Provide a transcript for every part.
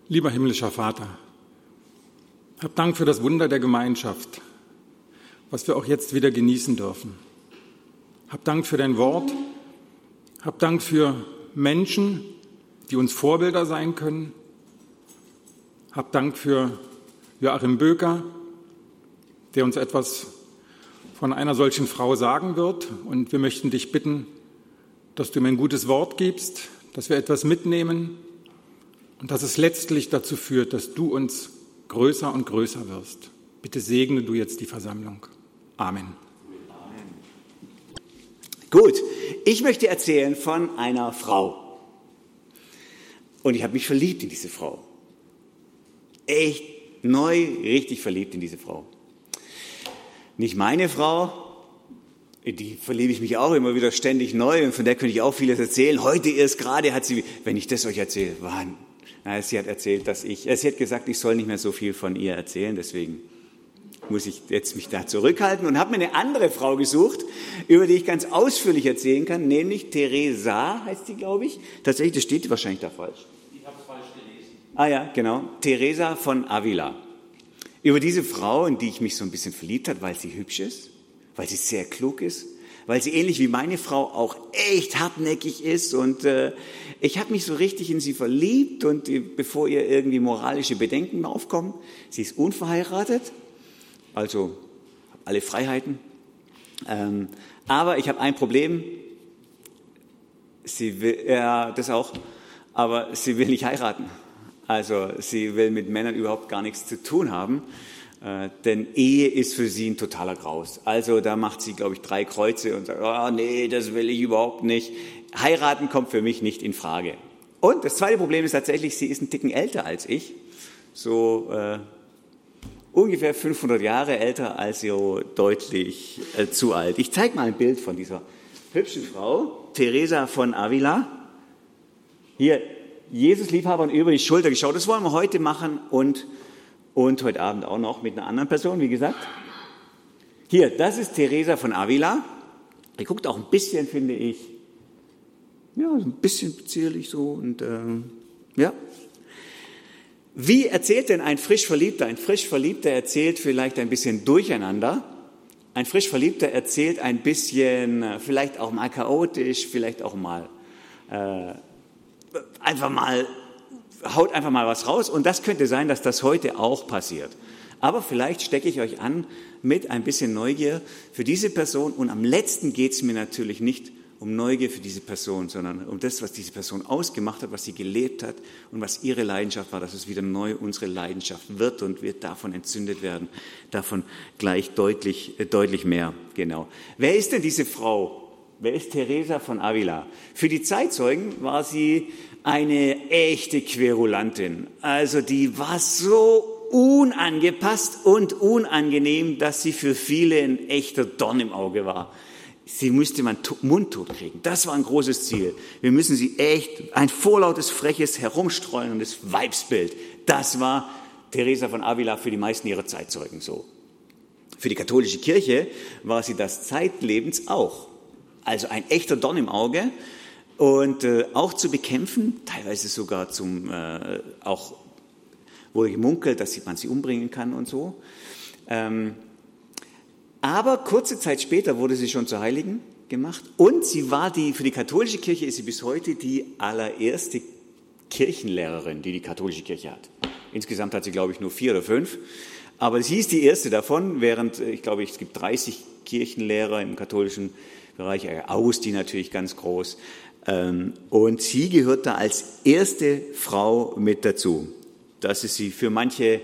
Lieber himmlischer Vater, hab Dank für das Wunder der Gemeinschaft, was wir auch jetzt wieder genießen dürfen. Hab Dank für dein Wort, hab Dank für Menschen, die uns Vorbilder sein können. Hab Dank für Joachim Böker, der uns etwas von einer solchen Frau sagen wird. Und wir möchten dich bitten, dass du ihm ein gutes Wort gibst, dass wir etwas mitnehmen und dass es letztlich dazu führt, dass du uns größer und größer wirst. Bitte segne du jetzt die Versammlung. Amen. Gut, ich möchte erzählen von einer Frau. Und ich habe mich verliebt in diese Frau. Echt neu, richtig verliebt in diese Frau. Nicht meine Frau, die verliebe ich mich auch immer wieder ständig neu und von der könnte ich auch vieles erzählen. Heute erst gerade hat sie, wenn ich das euch erzähle, sie hat erzählt, sie hat gesagt, ich soll nicht mehr so viel von ihr erzählen, deswegen muss ich jetzt mich da zurückhalten und habe mir eine andere Frau gesucht, über die ich ganz ausführlich erzählen kann, nämlich Teresa heißt sie, glaube ich. Tatsächlich, das steht wahrscheinlich da falsch. Ich habe es falsch gelesen. Ah ja, genau. Teresa von Avila. Über diese Frau, in die ich mich so ein bisschen verliebt habe, weil sie hübsch ist, weil sie sehr klug ist, weil sie ähnlich wie meine Frau auch echt hartnäckig ist und ich habe mich so richtig in sie verliebt und bevor ihr irgendwie moralische Bedenken aufkommen, sie ist unverheiratet, also alle Freiheiten, aber ich habe ein Problem, sie will, ja, das auch, aber sie will nicht heiraten. Also sie will mit Männern überhaupt gar nichts zu tun haben, denn Ehe ist für sie ein totaler Graus. Also da macht sie, glaube ich, 3 Kreuze und sagt, oh, nee, das will ich überhaupt nicht. Heiraten kommt für mich nicht in Frage. Und das zweite Problem ist tatsächlich, sie ist einen Ticken älter als ich, so ungefähr 500 Jahre älter, also deutlich zu alt. Ich zeige mal ein Bild von dieser hübschen Frau, Teresa von Avila. Hier, Jesus-Liebhabern über die Schulter geschaut. Das wollen wir heute machen und heute Abend auch noch mit einer anderen Person, wie gesagt. Hier, das ist Teresa von Avila. Die guckt auch ein bisschen, finde ich, ja, so ein bisschen zierlich so und ja. Wie erzählt denn ein frisch Verliebter? Ein frisch Verliebter erzählt vielleicht ein bisschen durcheinander. Ein frisch Verliebter erzählt ein bisschen, vielleicht auch mal chaotisch, vielleicht auch mal haut einfach mal was raus und das könnte sein, dass das heute auch passiert. Aber vielleicht stecke ich euch an mit ein bisschen Neugier für diese Person und am letzten geht es mir natürlich nicht um Neugier für diese Person, sondern um das, was diese Person ausgemacht hat, was sie gelebt hat und was ihre Leidenschaft war, dass es wieder neu unsere Leidenschaft wird und wir davon entzündet werden, davon gleich deutlich mehr. Genau. Wer ist denn diese Frau? Wer ist Teresa von Avila? Für die Zeitzeugen war sie eine echte Querulantin. Also die war so unangepasst und unangenehm, dass sie für viele ein echter Dorn im Auge war. Sie müsste man mundtot kriegen. Das war ein großes Ziel. Wir müssen sie echt, ein vorlautes, freches, herumstreuendes Weibsbild. Das war Teresa von Avila für die meisten ihrer Zeitzeugen so. Für die katholische Kirche war sie das zeitlebens auch. Also ein echter Dorn im Auge und auch zu bekämpfen, teilweise sogar auch wurde gemunkelt, dass man sie umbringen kann und so. Aber kurze Zeit später wurde sie schon zur Heiligen gemacht und sie war für die katholische Kirche ist sie bis heute die allererste Kirchenlehrerin, die katholische Kirche hat. Insgesamt hat sie, glaube ich, nur 4 oder 5. Aber sie ist die erste davon, während, ich glaube, es gibt 30 Kirchenlehrer im katholischen Bereich, Augustin natürlich ganz groß. Und sie gehört da als erste Frau mit dazu. Das ist sie für manche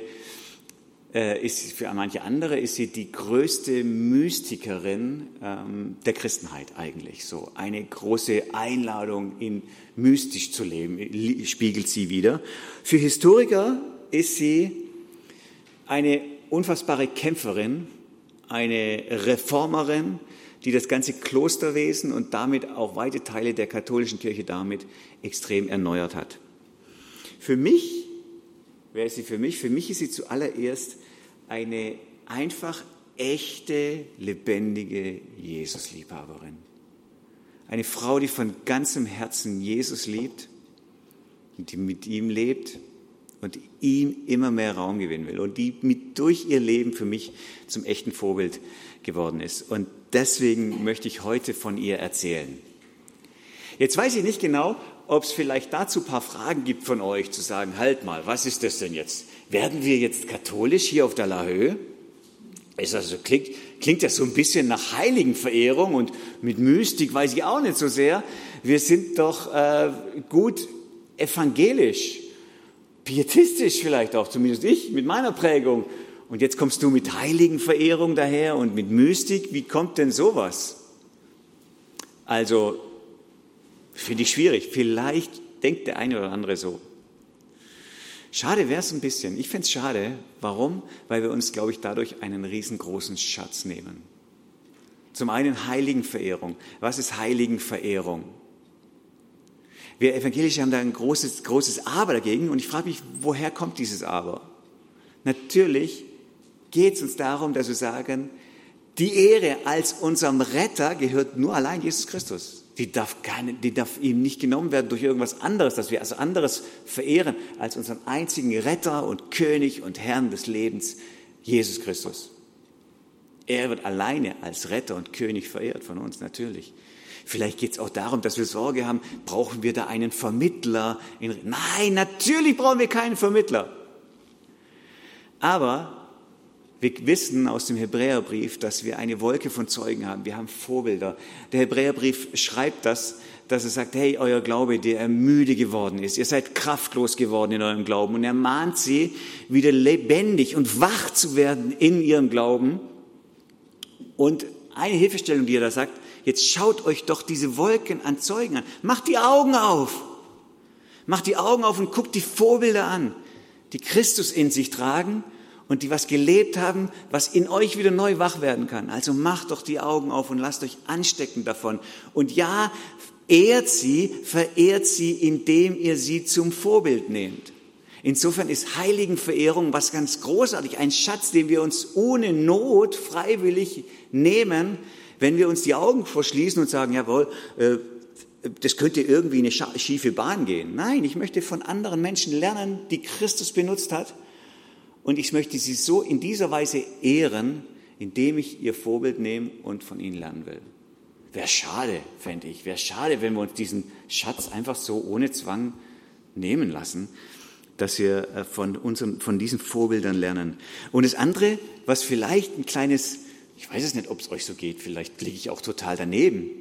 andere ist sie die größte Mystikerin der Christenheit eigentlich. So eine große Einladung, in mystisch zu leben, spiegelt sie wider. Für Historiker ist sie eine unfassbare Kämpferin, eine Reformerin, die das ganze Klosterwesen und damit auch weite Teile der katholischen Kirche damit extrem erneuert hat. Für mich, wer ist sie für mich? Für mich ist sie zuallererst eine einfach echte, lebendige Jesus-Liebhaberin. Eine Frau, die von ganzem Herzen Jesus liebt und die mit ihm lebt und ihm immer mehr Raum gewinnen will und die durch ihr Leben für mich zum echten Vorbild geworden ist. Und deswegen möchte ich heute von ihr erzählen. Jetzt weiß ich nicht genau, ob es vielleicht dazu ein paar Fragen gibt von euch, zu sagen, halt mal, was ist das denn jetzt? Werden wir jetzt katholisch hier auf der Lahoe? Klingt das so ein bisschen nach Heiligenverehrung und mit Mystik weiß ich auch nicht so sehr. Wir sind doch gut evangelisch, pietistisch vielleicht auch, zumindest ich mit meiner Prägung. Und jetzt kommst du mit Heiligenverehrung daher und mit Mystik. Wie kommt denn sowas? Also, finde ich schwierig. Vielleicht denkt der eine oder andere so. Schade wäre es ein bisschen. Ich finde es schade. Warum? Weil wir uns, glaube ich, dadurch einen riesengroßen Schatz nehmen. Zum einen Heiligenverehrung. Was ist Heiligenverehrung? Wir Evangelische haben da ein großes Aber dagegen. Und ich frage mich, woher kommt dieses Aber? Natürlich geht es uns darum, dass wir sagen, die Ehre als unserem Retter gehört nur allein Jesus Christus. Die darf ihm nicht genommen werden durch irgendwas anderes, dass wir also anderes verehren als unseren einzigen Retter und König und Herrn des Lebens, Jesus Christus. Er wird alleine als Retter und König verehrt von uns, natürlich. Vielleicht geht es auch darum, dass wir Sorge haben, brauchen wir da einen Vermittler? Nein, natürlich brauchen wir keinen Vermittler. Aber wir wissen aus dem Hebräerbrief, dass wir eine Wolke von Zeugen haben. Wir haben Vorbilder. Der Hebräerbrief schreibt dass er sagt, hey, euer Glaube, der müde geworden ist. Ihr seid kraftlos geworden in eurem Glauben. Und er mahnt sie, wieder lebendig und wach zu werden in ihrem Glauben. Und eine Hilfestellung, die er da sagt, jetzt schaut euch doch diese Wolken an Zeugen an. Macht die Augen auf. Macht die Augen auf und guckt die Vorbilder an, die Christus in sich tragen und die was gelebt haben, was in euch wieder neu wach werden kann. Also macht doch die Augen auf und lasst euch anstecken davon. Und ja, verehrt sie, indem ihr sie zum Vorbild nehmt. Insofern ist Heiligenverehrung was ganz großartig, ein Schatz, den wir uns ohne Not freiwillig nehmen, wenn wir uns die Augen verschließen und sagen, jawohl, das könnte irgendwie eine schiefe Bahn gehen. Nein, ich möchte von anderen Menschen lernen, die Christus benutzt hat. Und ich möchte sie so in dieser Weise ehren, indem ich ihr Vorbild nehme und von ihnen lernen will. Wäre schade, fände ich. Wäre schade, wenn wir uns diesen Schatz einfach so ohne Zwang nehmen lassen, dass wir von diesen Vorbildern lernen. Und das andere, was vielleicht ein kleines, ich weiß es nicht, ob es euch so geht, vielleicht liege ich auch total daneben,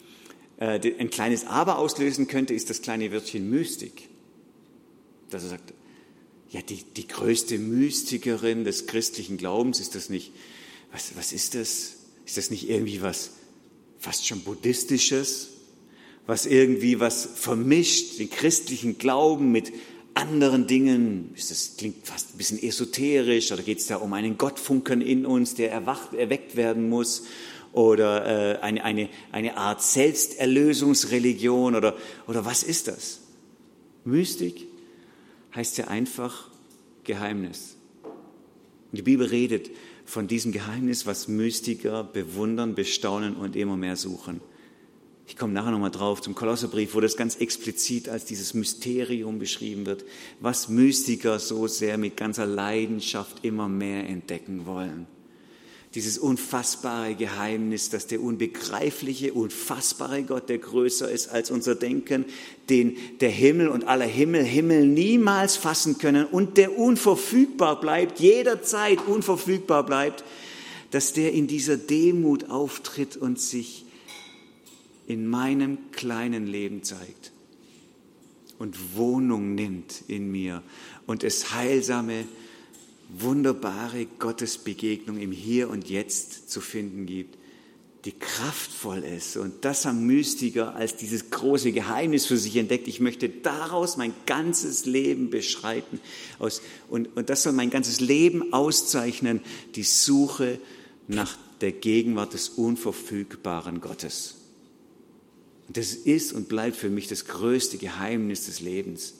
ein kleines Aber auslösen könnte, ist das kleine Wörtchen Mystik. Dass er sagt, ja, die größte Mystikerin des christlichen Glaubens, ist das nicht, was ist das? Ist das nicht irgendwie was fast schon Buddhistisches? Was irgendwie was vermischt, den christlichen Glauben mit anderen Dingen? Klingt fast ein bisschen esoterisch, oder geht es da um einen Gottfunken in uns, der erweckt werden muss? Oder eine Art Selbsterlösungsreligion, oder was ist das? Mystik heißt ja einfach Geheimnis. Und die Bibel redet von diesem Geheimnis, was Mystiker bewundern, bestaunen und immer mehr suchen. Ich komme nachher nochmal drauf zum Kolosserbrief, wo das ganz explizit als dieses Mysterium beschrieben wird, was Mystiker so sehr mit ganzer Leidenschaft immer mehr entdecken wollen. Dieses unfassbare Geheimnis, dass der unbegreifliche, unfassbare Gott, der größer ist als unser Denken, den der Himmel und aller Himmel niemals fassen können und der unverfügbar bleibt, jederzeit unverfügbar bleibt, dass der in dieser Demut auftritt und sich in meinem kleinen Leben zeigt und Wohnung nimmt in mir und es heilsame, wunderbare Gottesbegegnung im Hier und Jetzt zu finden gibt, die kraftvoll ist. Und das haben Mystiker als dieses große Geheimnis für sich entdeckt. Ich möchte daraus mein ganzes Leben beschreiten. Und das soll mein ganzes Leben auszeichnen, die Suche nach der Gegenwart des unverfügbaren Gottes. Und das ist und bleibt für mich das größte Geheimnis des Lebens.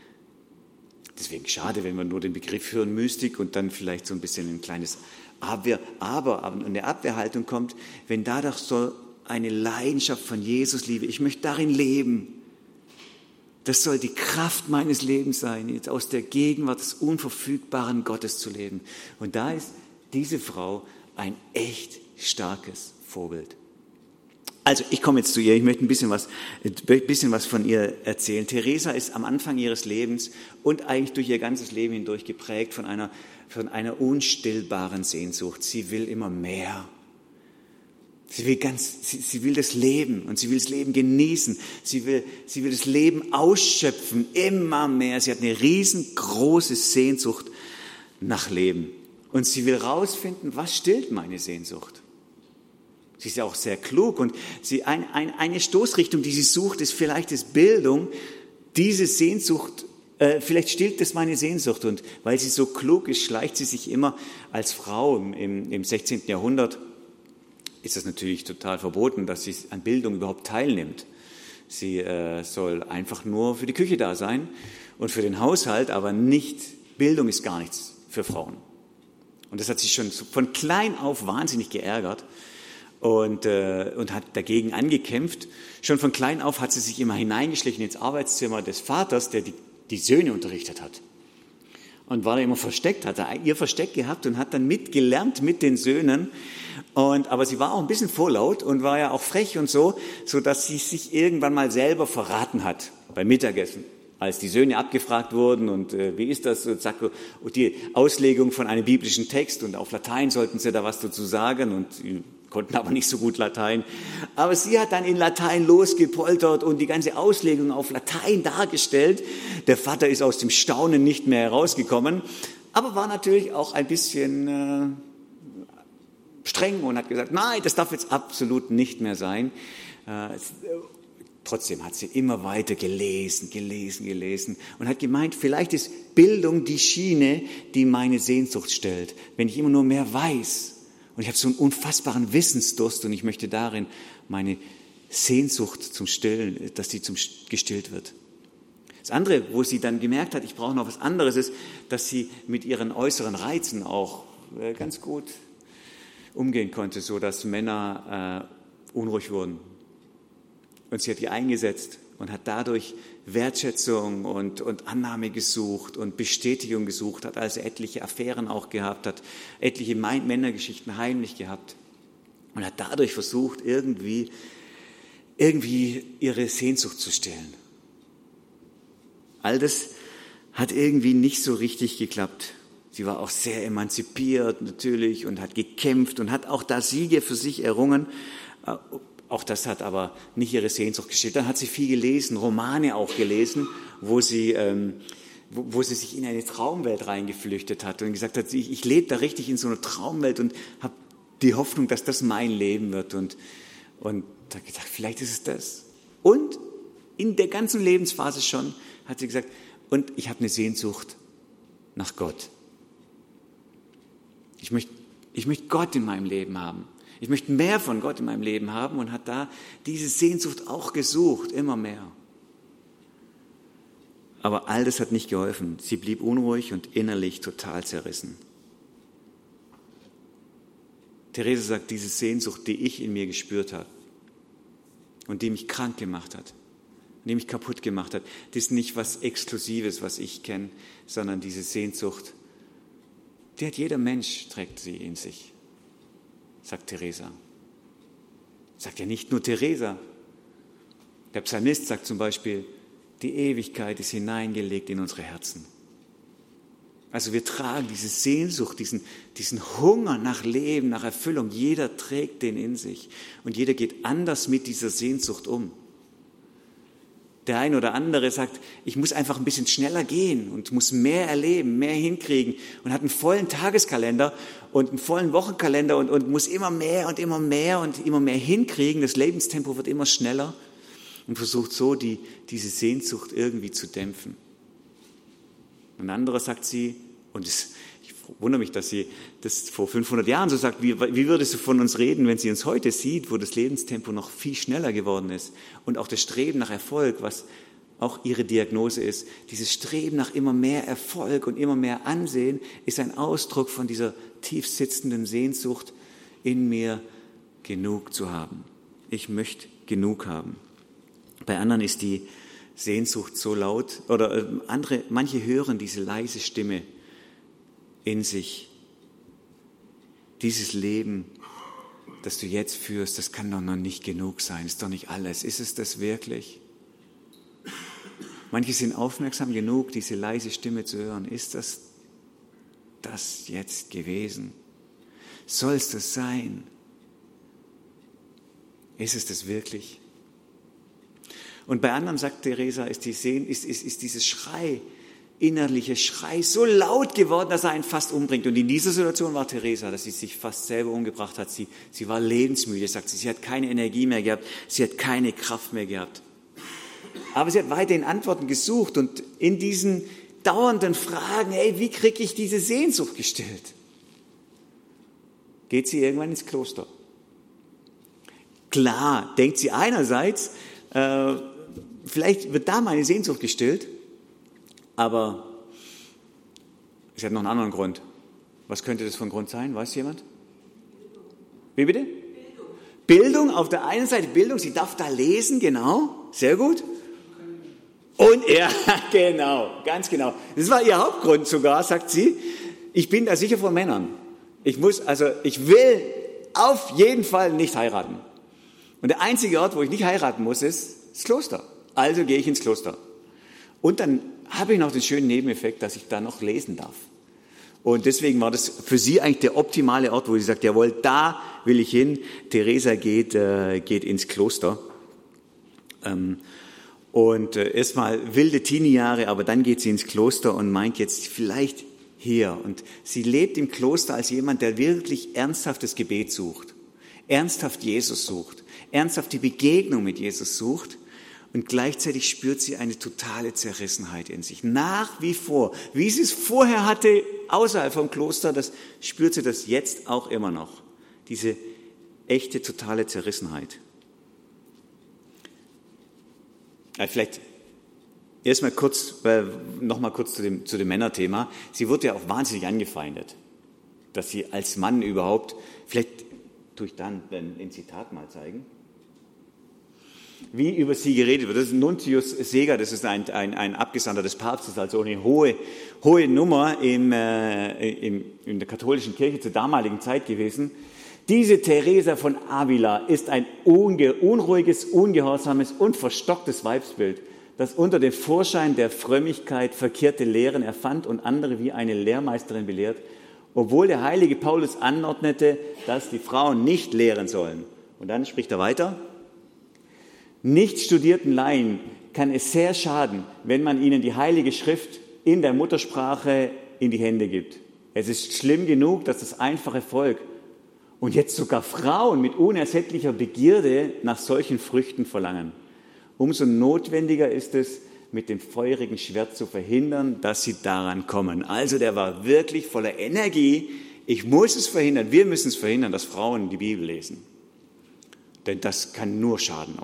Deswegen schade, wenn wir nur den Begriff hören, Mystik, und dann vielleicht so ein bisschen ein kleines Aber eine Abwehrhaltung kommt, wenn da doch so eine Leidenschaft von Jesus Liebe, ich möchte darin leben, Das soll die Kraft meines Lebens sein, jetzt aus der Gegenwart des unverfügbaren Gottes zu leben. Und da ist diese Frau ein echt starkes Vorbild. Also ich komme jetzt zu ihr, ich möchte ein bisschen was von ihr erzählen. Teresa ist am Anfang ihres Lebens und eigentlich durch ihr ganzes Leben hindurch geprägt von einer unstillbaren Sehnsucht. Sie will immer mehr. Sie will das Leben und sie will das Leben genießen. Sie will das Leben ausschöpfen, immer mehr. Sie hat eine riesengroße Sehnsucht nach Leben. Und sie will rausfinden, was stillt meine Sehnsucht. Sie ist ja auch sehr klug und eine Stoßrichtung, die sie sucht, ist vielleicht Bildung. Diese Sehnsucht, vielleicht stillt das meine Sehnsucht. Und weil sie so klug ist, schleicht sie sich immer als Frau im 16. Jahrhundert, ist das natürlich total verboten, dass sie an Bildung überhaupt teilnimmt. Sie soll einfach nur für die Küche da sein und für den Haushalt, aber Bildung ist gar nichts für Frauen. Und das hat sie schon von klein auf wahnsinnig geärgert und hat dagegen angekämpft. Schon von klein auf hat sie sich immer hineingeschlichen ins Arbeitszimmer des Vaters, der die Söhne unterrichtet hat. Und war da immer versteckt, hat er ihr Versteck gehabt und hat dann mitgelernt mit den Söhnen. Aber sie war auch ein bisschen vorlaut und war ja auch frech und so dass sie sich irgendwann mal selber verraten hat beim Mittagessen. Als die Söhne abgefragt wurden und wie ist das, und die Auslegung von einem biblischen Text und auf Latein sollten sie da was dazu sagen und sie konnten aber nicht so gut Latein. Aber sie hat dann in Latein losgepoltert und die ganze Auslegung auf Latein dargestellt. Der Vater ist aus dem Staunen nicht mehr herausgekommen, aber war natürlich auch ein bisschen streng und hat gesagt, nein, das darf jetzt absolut nicht mehr sein. Trotzdem hat sie immer weiter gelesen und hat gemeint, vielleicht ist Bildung die Schiene, die meine Sehnsucht stellt. Wenn ich immer nur mehr weiß und ich habe so einen unfassbaren Wissensdurst und ich möchte darin meine Sehnsucht dass die gestillt wird. Das andere, wo sie dann gemerkt hat, ich brauche noch was anderes, ist, dass sie mit ihren äußeren Reizen auch ganz gut umgehen konnte, so dass Männer unruhig wurden. Und sie hat die eingesetzt und hat dadurch Wertschätzung und Annahme gesucht und Bestätigung gesucht, hat also etliche Affären auch gehabt, hat etliche Männergeschichten heimlich gehabt und hat dadurch versucht, irgendwie ihre Sehnsucht zu stillen. All das hat irgendwie nicht so richtig geklappt. Sie war auch sehr emanzipiert natürlich und hat gekämpft und hat auch da Siege für sich errungen. Auch das hat aber nicht ihre Sehnsucht gestillt. Dann hat sie viel gelesen, Romane auch gelesen, wo sie sich in eine Traumwelt reingeflüchtet hat und gesagt hat, ich lebe da richtig in so einer Traumwelt und habe die Hoffnung, dass das mein Leben wird. Und hat gesagt, vielleicht ist es das. Und in der ganzen Lebensphase schon hat sie gesagt, und ich habe eine Sehnsucht nach Gott. Ich möchte Gott in meinem Leben haben. Ich möchte mehr von Gott in meinem Leben haben und hat da diese Sehnsucht auch gesucht, immer mehr. Aber all das hat nicht geholfen. Sie blieb unruhig und innerlich total zerrissen. Therese sagt, diese Sehnsucht, die ich in mir gespürt habe und die mich krank gemacht hat, die mich kaputt gemacht hat, das ist nicht was Exklusives, was ich kenne, sondern diese Sehnsucht, die hat jeder Mensch, trägt sie in sich. Sagt Teresa. Sagt ja nicht nur Teresa. Der Psalmist sagt zum Beispiel, die Ewigkeit ist hineingelegt in unsere Herzen. Also wir tragen diese Sehnsucht, diesen Hunger nach Leben, nach Erfüllung. Jeder trägt den in sich und jeder geht anders mit dieser Sehnsucht um. Der ein oder andere sagt, ich muss einfach ein bisschen schneller gehen und muss mehr erleben, mehr hinkriegen und hat einen vollen Tageskalender und einen vollen Wochenkalender und muss immer mehr und immer mehr und immer mehr hinkriegen. Das Lebenstempo wird immer schneller und versucht so, diese Sehnsucht irgendwie zu dämpfen. Ein anderer sagt sie, und ich wundere mich, dass sie das vor 500 Jahren so sagt, wie würde sie von uns reden, wenn sie uns heute sieht, wo das Lebenstempo noch viel schneller geworden ist und auch das Streben nach Erfolg, was auch ihre Diagnose ist, dieses Streben nach immer mehr Erfolg und immer mehr Ansehen ist ein Ausdruck von dieser tief sitzenden Sehnsucht in mir, genug zu haben. Ich möchte genug haben. Bei anderen ist die Sehnsucht so laut, oder manche hören diese leise Stimme in sich. Dieses Leben, das du jetzt führst, das kann doch noch nicht genug sein, ist doch nicht alles. Ist es das wirklich? Manche sind aufmerksam genug, diese leise Stimme zu hören. Ist das jetzt gewesen? Soll es das sein? Ist es das wirklich? Und bei anderen, sagt Teresa, ist dieses Schrei, innerliche Schrei so laut geworden, dass er einen fast umbringt. Und in dieser Situation war Teresa, dass sie sich fast selber umgebracht hat. Sie war lebensmüde, sagt sie. Sie hat keine Energie mehr gehabt. Sie hat keine Kraft mehr gehabt. Aber sie hat weiterhin Antworten gesucht und in diesen dauernden Fragen, hey, wie kriege ich diese Sehnsucht gestillt? Geht sie irgendwann ins Kloster. Klar, denkt sie einerseits, vielleicht wird da meine Sehnsucht gestillt, aber es hat noch einen anderen Grund. Was könnte das für ein Grund sein? Weiß jemand? Wie bitte? Bildung, auf der einen Seite Bildung, sie darf da lesen, genau, sehr gut. Und ja, genau, ganz genau. Das war ihr Hauptgrund sogar, sagt sie. Ich bin da sicher von Männern. Ich will auf jeden Fall nicht heiraten. Und der einzige Ort, wo ich nicht heiraten muss, ist das Kloster. Also gehe ich ins Kloster. Und dann habe ich noch den schönen Nebeneffekt, dass ich da noch lesen darf. Und deswegen war das für sie eigentlich der optimale Ort, wo sie sagt, jawohl, da will ich hin. Teresa geht ins Kloster. Und erstmal wilde Teenie-Jahre, aber dann geht sie ins Kloster und meint jetzt vielleicht hier. Und sie lebt im Kloster als jemand, der wirklich ernsthaftes Gebet sucht, ernsthaft Jesus sucht, ernsthaft die Begegnung mit Jesus sucht. Und gleichzeitig spürt sie eine totale Zerrissenheit in sich. Nach wie vor, wie sie es vorher hatte, außerhalb vom Kloster, das spürt sie das jetzt auch immer noch. Diese echte, totale Zerrissenheit. Vielleicht erstmal nochmal kurz zu dem Männerthema. Sie wurde ja auch wahnsinnig angefeindet, dass sie als Mann überhaupt, vielleicht tue ich dann ein Zitat mal zeigen, wie über sie geredet wird. Das ist Nuntius Seger, das ist ein Abgesandter des Papstes, also eine hohe Nummer in der katholischen Kirche zur damaligen Zeit gewesen. Diese Teresa von Avila ist ein unruhiges, ungehorsames und verstocktes Weibsbild, das unter dem Vorschein der Frömmigkeit verkehrte Lehren erfand und andere wie eine Lehrmeisterin belehrt, obwohl der heilige Paulus anordnete, dass die Frauen nicht lehren sollen. Und dann spricht er weiter. Nicht studierten Laien kann es sehr schaden, wenn man ihnen die Heilige Schrift in der Muttersprache in die Hände gibt. Es ist schlimm genug, dass das einfache Volk und jetzt sogar Frauen mit unersättlicher Begierde nach solchen Früchten verlangen. Umso notwendiger ist es, mit dem feurigen Schwert zu verhindern, dass sie daran kommen. Also der war wirklich voller Energie. Ich muss es verhindern, wir müssen es verhindern, dass Frauen die Bibel lesen. Denn das kann nur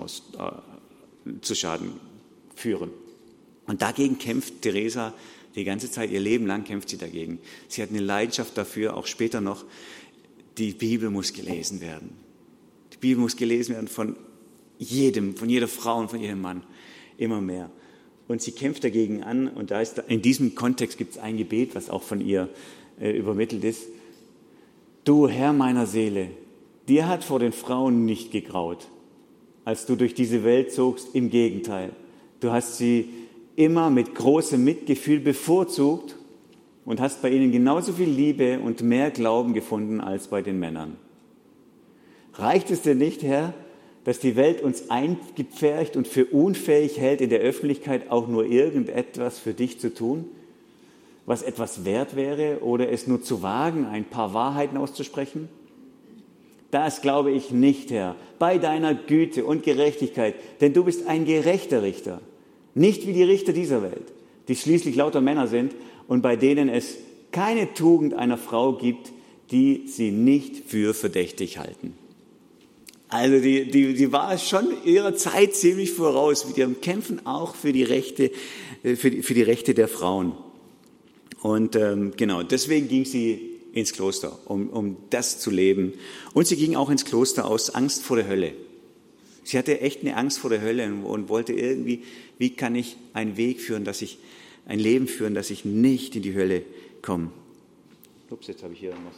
zu Schaden führen. Und dagegen kämpft Teresa die ganze Zeit, ihr Leben lang kämpft sie dagegen. Sie hat eine Leidenschaft dafür, auch später noch, die Bibel muss gelesen werden. Die Bibel muss gelesen werden von jeder Frau und von jedem Mann, immer mehr. Und sie kämpft dagegen an und in diesem Kontext gibt es ein Gebet, was auch von ihr übermittelt ist. Du Herr meiner Seele, dir hat vor den Frauen nicht gegraut, als du durch diese Welt zogst, im Gegenteil. Du hast sie immer mit großem Mitgefühl bevorzugt und hast bei ihnen genauso viel Liebe und mehr Glauben gefunden als bei den Männern. Reicht es dir nicht, Herr, dass die Welt uns eingepfercht und für unfähig hält, in der Öffentlichkeit auch nur irgendetwas für dich zu tun, was etwas wert wäre, oder es nur zu wagen, ein paar Wahrheiten auszusprechen? Das glaube ich nicht, Herr, bei deiner Güte und Gerechtigkeit, denn du bist ein gerechter Richter, nicht wie die Richter dieser Welt, die schließlich lauter Männer sind und bei denen es keine Tugend einer Frau gibt, die sie nicht für verdächtig halten. Also die war schon ihrer Zeit ziemlich voraus mit ihrem Kämpfen auch für die Rechte der Frauen. Und genau, deswegen ging sie ins Kloster, um das zu leben. Und sie ging auch ins Kloster aus Angst vor der Hölle. Sie hatte echt eine Angst vor der Hölle und wollte irgendwie, wie kann ich einen Weg führen, ein Leben führen, dass ich nicht in die Hölle komme. Ups, jetzt habe ich hier irgendwas.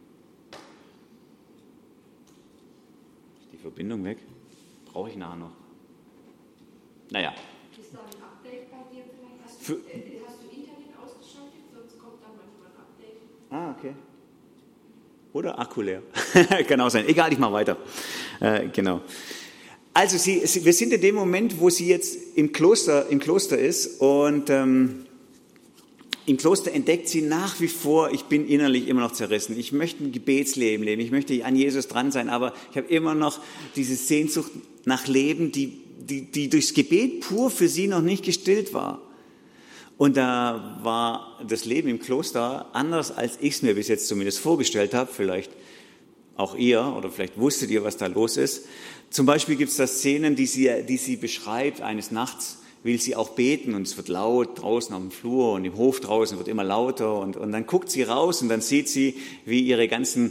Ist die Verbindung weg? Brauche ich nachher noch. Naja. Ist da ein Update bei dir vielleicht? Hast du Internet ausgeschaltet? Sonst kommt da manchmal ein Update. Okay. Oder Akku leer. Kann auch sein. Egal, ich mache weiter. Genau. Also wir sind in dem Moment, wo sie jetzt im Kloster ist und im Kloster entdeckt sie nach wie vor, ich bin innerlich immer noch zerrissen. Ich möchte ein Gebetsleben leben, ich möchte an Jesus dran sein, aber ich habe immer noch diese Sehnsucht nach Leben, die durchs Gebet pur für sie noch nicht gestillt war. Und da war das Leben im Kloster anders, als ich es mir bis jetzt zumindest vorgestellt habe, vielleicht auch ihr oder vielleicht wusstet ihr, was da los ist. Zum Beispiel gibt es da Szenen, die sie beschreibt. Eines Nachts will sie auch beten und es wird laut draußen auf dem Flur und im Hof draußen wird immer lauter und dann guckt sie raus und dann sieht sie, wie ihre ganzen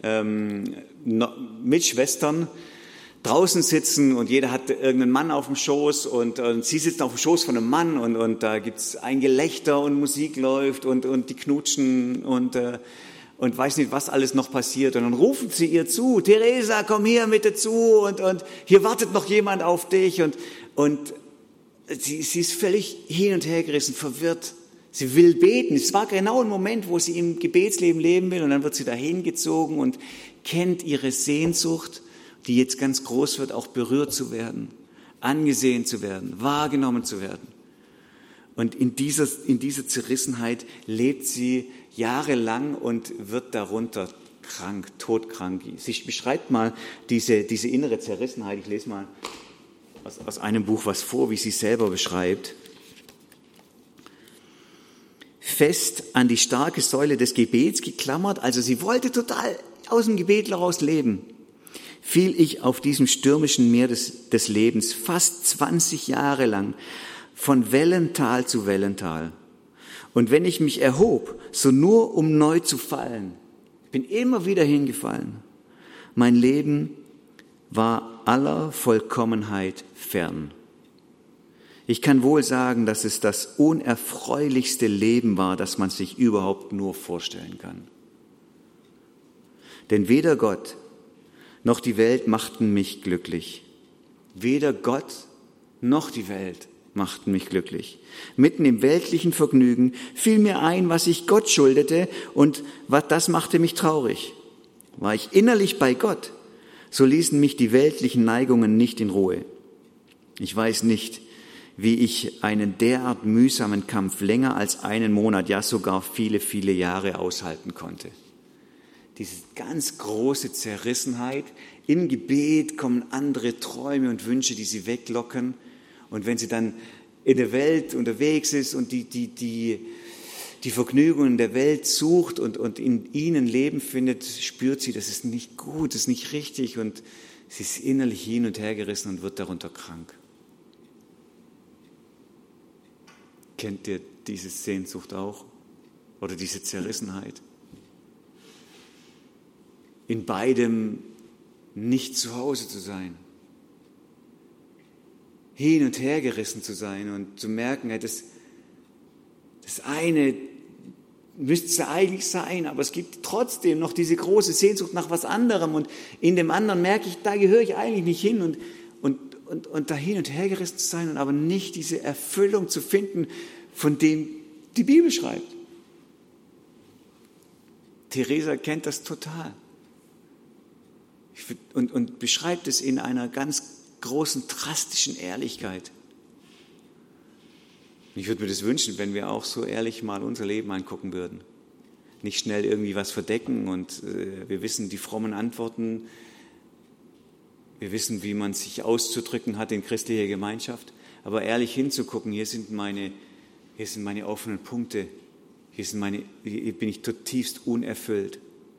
Mitschwestern draußen sitzen und jeder hat irgendeinen Mann auf dem Schoß und sie sitzen auf dem Schoß von einem Mann und da gibt's ein Gelächter und Musik läuft und die knutschen und weiß nicht, was alles noch passiert. Und dann rufen sie ihr zu, Theresa, komm hier mit dazu und hier wartet noch jemand auf dich. Und sie ist völlig hin und her gerissen, verwirrt. Sie will beten. Es war genau ein Moment, wo sie im Gebetsleben leben will und dann wird sie dahin gezogen und kennt ihre Sehnsucht, die jetzt ganz groß wird, auch berührt zu werden, angesehen zu werden, wahrgenommen zu werden. Und in dieser Zerrissenheit lebt sie jahrelang und wird darunter krank, todkrank. Sie beschreibt mal diese innere Zerrissenheit. Ich lese mal aus einem Buch was vor, wie sie selber beschreibt. Fest an die starke Säule des Gebets geklammert, also sie wollte total aus dem Gebet heraus leben, fiel ich auf diesem stürmischen Meer des Lebens fast 20 Jahre lang von Wellental zu Wellental. Und wenn ich mich erhob, so nur um neu zu fallen. Ich bin immer wieder hingefallen. Mein Leben war aller Vollkommenheit fern. Ich kann wohl sagen, dass es das unerfreulichste Leben war, das man sich überhaupt nur vorstellen kann. Denn weder Gott noch die Welt machten mich glücklich. Weder Gott noch die Welt machten mich glücklich. Mitten im weltlichen Vergnügen fiel mir ein, was ich Gott schuldete und das machte mich traurig. War ich innerlich bei Gott, so ließen mich die weltlichen Neigungen nicht in Ruhe. Ich weiß nicht, wie ich einen derart mühsamen Kampf länger als einen Monat, ja sogar viele, viele Jahre aushalten konnte. Diese ganz große Zerrissenheit. Im Gebet kommen andere Träume und Wünsche, die sie weglocken. Und wenn sie dann in der Welt unterwegs ist und die Vergnügungen der Welt sucht und in ihnen Leben findet, spürt sie, das ist nicht gut, das ist nicht richtig und sie ist innerlich hin und her gerissen und wird darunter krank. Kennt ihr diese Sehnsucht auch? Oder diese Zerrissenheit? In beidem nicht zu Hause zu sein. Hin und her gerissen zu sein und zu merken, das eine müsste es eigentlich sein, aber es gibt trotzdem noch diese große Sehnsucht nach was anderem und in dem anderen merke ich, da gehöre ich eigentlich nicht hin und da hin und her gerissen zu sein und aber nicht diese Erfüllung zu finden, von dem die Bibel schreibt. Theresa kennt das total und beschreibt es in einer ganz großen, drastischen Ehrlichkeit. Ich würde mir das wünschen, wenn wir auch so ehrlich mal unser Leben angucken würden. Nicht schnell irgendwie was verdecken und wir wissen die frommen Antworten, wir wissen, wie man sich auszudrücken hat in christlicher Gemeinschaft, aber ehrlich hinzugucken, hier sind meine offenen Punkte, hier bin ich zutiefst unerfüllt.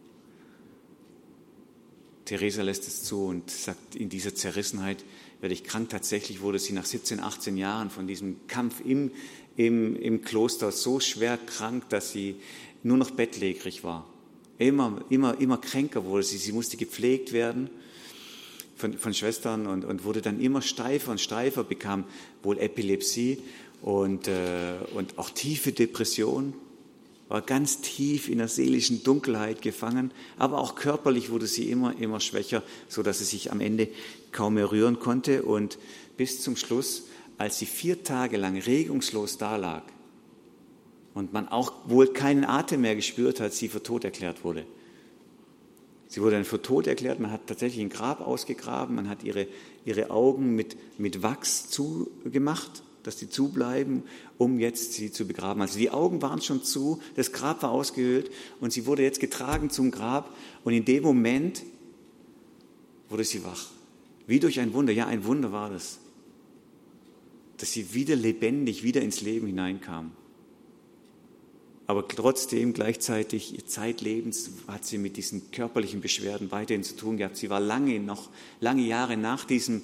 Theresa lässt es zu und sagt, in dieser Zerrissenheit werde ich krank. Tatsächlich wurde sie nach 17, 18 Jahren von diesem Kampf im Kloster so schwer krank, dass sie nur noch bettlägerig war. Immer kränker wurde sie. Sie musste gepflegt werden von Schwestern und wurde dann immer steifer und steifer, bekam wohl Epilepsie und auch tiefe Depression, war ganz tief in der seelischen Dunkelheit gefangen, aber auch körperlich wurde sie immer schwächer, sodass sie sich am Ende kaum mehr rühren konnte und bis zum Schluss, als sie 4 Tage lang regungslos dalag und man auch wohl keinen Atem mehr gespürt hat, sie für tot erklärt wurde. Sie wurde dann für tot erklärt, man hat tatsächlich ein Grab ausgegraben, man hat ihre Augen mit Wachs zugemacht, dass die zubleiben, um jetzt sie zu begraben. Also die Augen waren schon zu, das Grab war ausgehöhlt und sie wurde jetzt getragen zum Grab und in dem Moment wurde sie wach. Wie durch ein Wunder, ja, ein Wunder war das, dass sie wieder lebendig, wieder ins Leben hineinkam. Aber trotzdem gleichzeitig ihr Zeitlebens hat sie mit diesen körperlichen Beschwerden weiterhin zu tun gehabt. Sie war lange Jahre nach diesem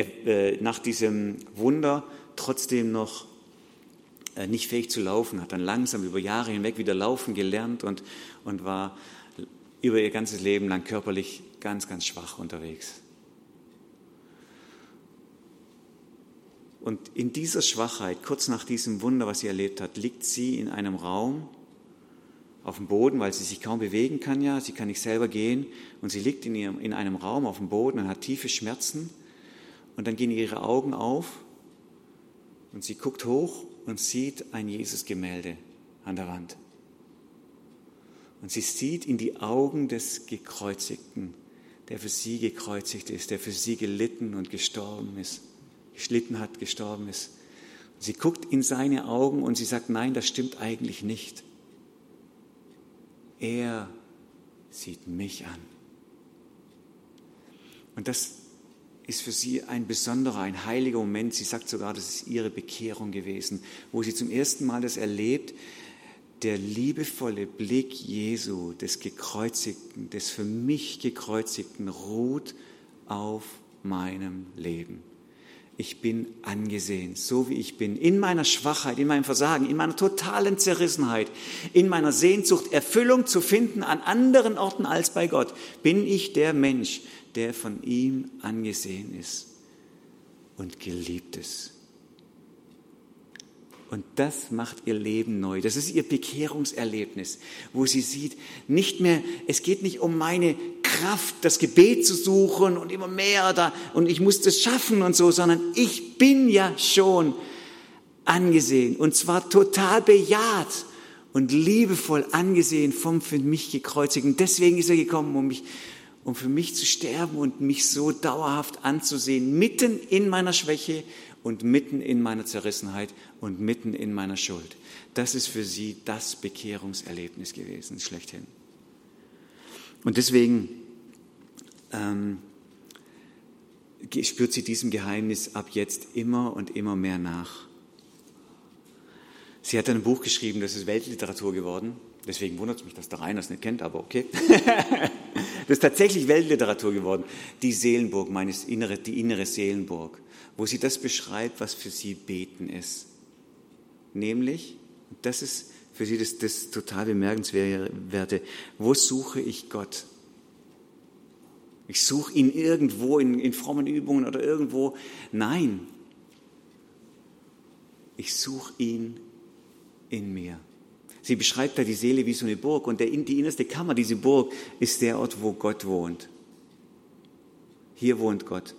Wunder trotzdem noch nicht fähig zu laufen, hat dann langsam über Jahre hinweg wieder laufen gelernt und war über ihr ganzes Leben lang körperlich ganz, ganz schwach unterwegs. Und in dieser Schwachheit, kurz nach diesem Wunder, was sie erlebt hat, liegt sie in einem Raum auf dem Boden, weil sie sich kaum bewegen kann, ja, sie kann nicht selber gehen und sie liegt in einem Raum auf dem Boden und hat tiefe Schmerzen und dann gehen ihre Augen auf und sie guckt hoch und sieht ein Jesus-Gemälde an der Wand. Und sie sieht in die Augen des Gekreuzigten, der für sie gekreuzigt ist, der für sie gelitten und gestorben ist. Gestorben ist. Sie guckt in seine Augen und sie sagt, nein, das stimmt eigentlich nicht. Er sieht mich an. Und das ist für sie ein besonderer, ein heiliger Moment. Sie sagt sogar, das ist ihre Bekehrung gewesen, wo sie zum ersten Mal das erlebt, der liebevolle Blick Jesu, des Gekreuzigten, des für mich Gekreuzigten, ruht auf meinem Leben. Ich bin angesehen, so wie ich bin, in meiner Schwachheit, in meinem Versagen, in meiner totalen Zerrissenheit, in meiner Sehnsucht, Erfüllung zu finden an anderen Orten als bei Gott, bin ich der Mensch, der von ihm angesehen ist und geliebt ist. Und das macht ihr Leben neu. Das ist ihr Bekehrungserlebnis, wo sie sieht, nicht mehr, es geht nicht um meine Kraft, das Gebet zu suchen und immer mehr da und ich muss das schaffen und so, sondern ich bin ja schon angesehen und zwar total bejaht und liebevoll angesehen vom für mich Gekreuzigten. Deswegen ist er gekommen, um für mich zu sterben und mich so dauerhaft anzusehen, mitten in meiner Schwäche und mitten in meiner Zerrissenheit und mitten in meiner Schuld. Das ist für sie das Bekehrungserlebnis gewesen, schlechthin. Und deswegen spürt sie diesem Geheimnis ab jetzt immer und immer mehr nach. Sie hat ein Buch geschrieben, das ist Weltliteratur geworden. Deswegen wundert es mich, dass der Rainer es nicht kennt, aber okay. Das ist tatsächlich Weltliteratur geworden. Die Seelenburg, die innere Seelenburg, wo sie das beschreibt, was für sie Beten ist. Nämlich, das ist für sie das total bemerkenswerte, wo suche ich Gott? Ich suche ihn irgendwo in frommen Übungen oder irgendwo. Nein, ich suche ihn in mir. Sie beschreibt da die Seele wie so eine Burg und die innerste Kammer, diese Burg, ist der Ort, wo Gott wohnt. Hier wohnt Gott.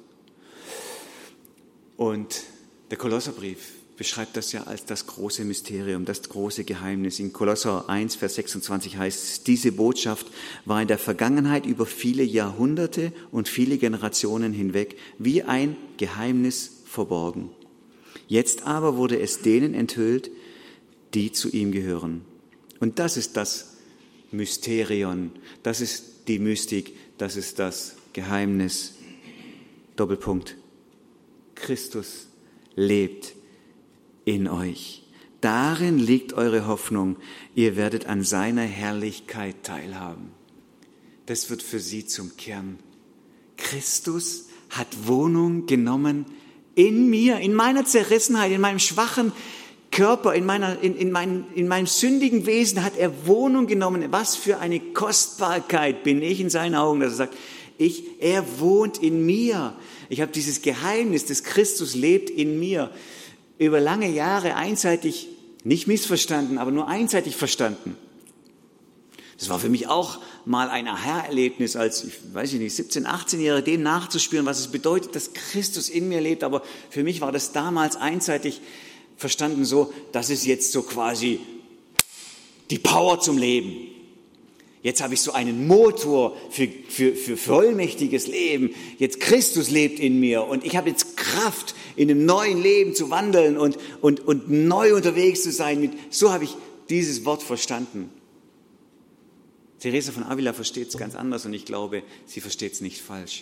Und der Kolosserbrief beschreibt das ja als das große Mysterium, das große Geheimnis. In Kolosser 1, Vers 26 heißt es, diese Botschaft war in der Vergangenheit über viele Jahrhunderte und viele Generationen hinweg wie ein Geheimnis verborgen. Jetzt aber wurde es denen enthüllt, die zu ihm gehören. Und das ist das Mysterion, das ist die Mystik, das ist das Geheimnis. Doppelpunkt. Christus lebt in euch. Darin liegt eure Hoffnung. Ihr werdet an seiner Herrlichkeit teilhaben. Das wird für sie zum Kern. Christus hat Wohnung genommen in mir, in meiner Zerrissenheit, in meinem schwachen Körper, in meinem sündigen Wesen hat er Wohnung genommen. Was für eine Kostbarkeit bin ich in seinen Augen, dass er sagt, Er wohnt in mir. Ich habe dieses Geheimnis, dass Christus lebt in mir, über lange Jahre einseitig, nicht missverstanden, aber nur einseitig verstanden. Das war für mich auch mal ein Aha-Erlebnis, als, 17-, 18-Jähriger, dem nachzuspüren, was es bedeutet, dass Christus in mir lebt. Aber für mich war das damals einseitig verstanden so, das ist jetzt so quasi die Power zum Leben. Jetzt habe ich so einen Motor für vollmächtiges Leben. Jetzt Christus lebt in mir und ich habe jetzt Kraft, in einem neuen Leben zu wandeln und neu unterwegs zu sein. So habe ich dieses Wort verstanden. Teresa von Avila versteht es ganz anders und ich glaube, sie versteht es nicht falsch.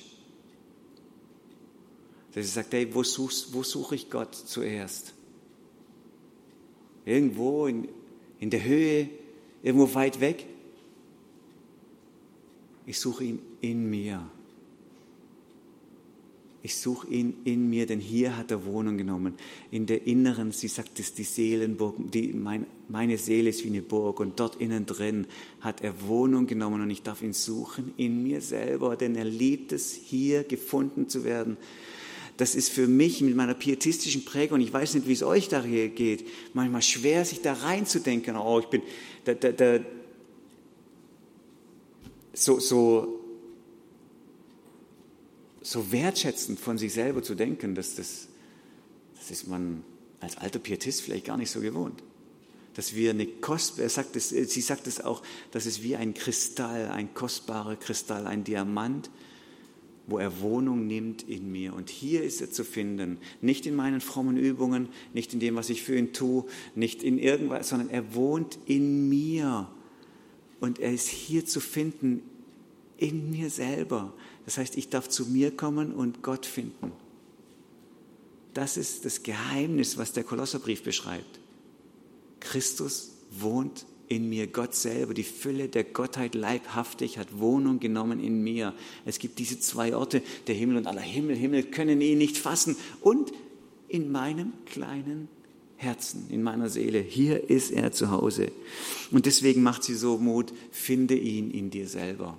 Sie sagt, hey, wo suche ich Gott zuerst? Irgendwo in der Höhe, irgendwo weit weg? Ich suche ihn in mir. Ich suche ihn in mir, denn hier hat er Wohnung genommen. In der inneren, sie sagt es, die Seelenburg, meine Seele ist wie eine Burg und dort innen drin hat er Wohnung genommen und ich darf ihn suchen in mir selber, denn er liebt es, hier gefunden zu werden. Das ist für mich mit meiner pietistischen Prägung, ich weiß nicht, wie es euch da geht, manchmal schwer, sich da reinzudenken. Oh, ich bin so wertschätzend von sich selber zu denken, das ist man als alter Pietist vielleicht gar nicht so gewohnt. Dass wir sie sagt es auch, das ist wie ein Kristall, ein kostbarer Kristall, ein Diamant, wo er Wohnung nimmt in mir. Und hier ist er zu finden, nicht in meinen frommen Übungen, nicht in dem, was ich für ihn tue, nicht in irgendwas, sondern er wohnt in mir. Und er ist hier zu finden in mir selber. Das heißt, ich darf zu mir kommen und Gott finden. Das ist das Geheimnis, was der Kolosserbrief beschreibt. Christus wohnt in mir, Gott selber, die Fülle der Gottheit leibhaftig hat Wohnung genommen in mir. Es gibt diese zwei Orte, der Himmel und aller Himmel können ihn nicht fassen. Und in meinem kleinen Herzen, in meiner Seele, hier ist er zu Hause. Und deswegen macht sie so Mut, finde ihn in dir selber.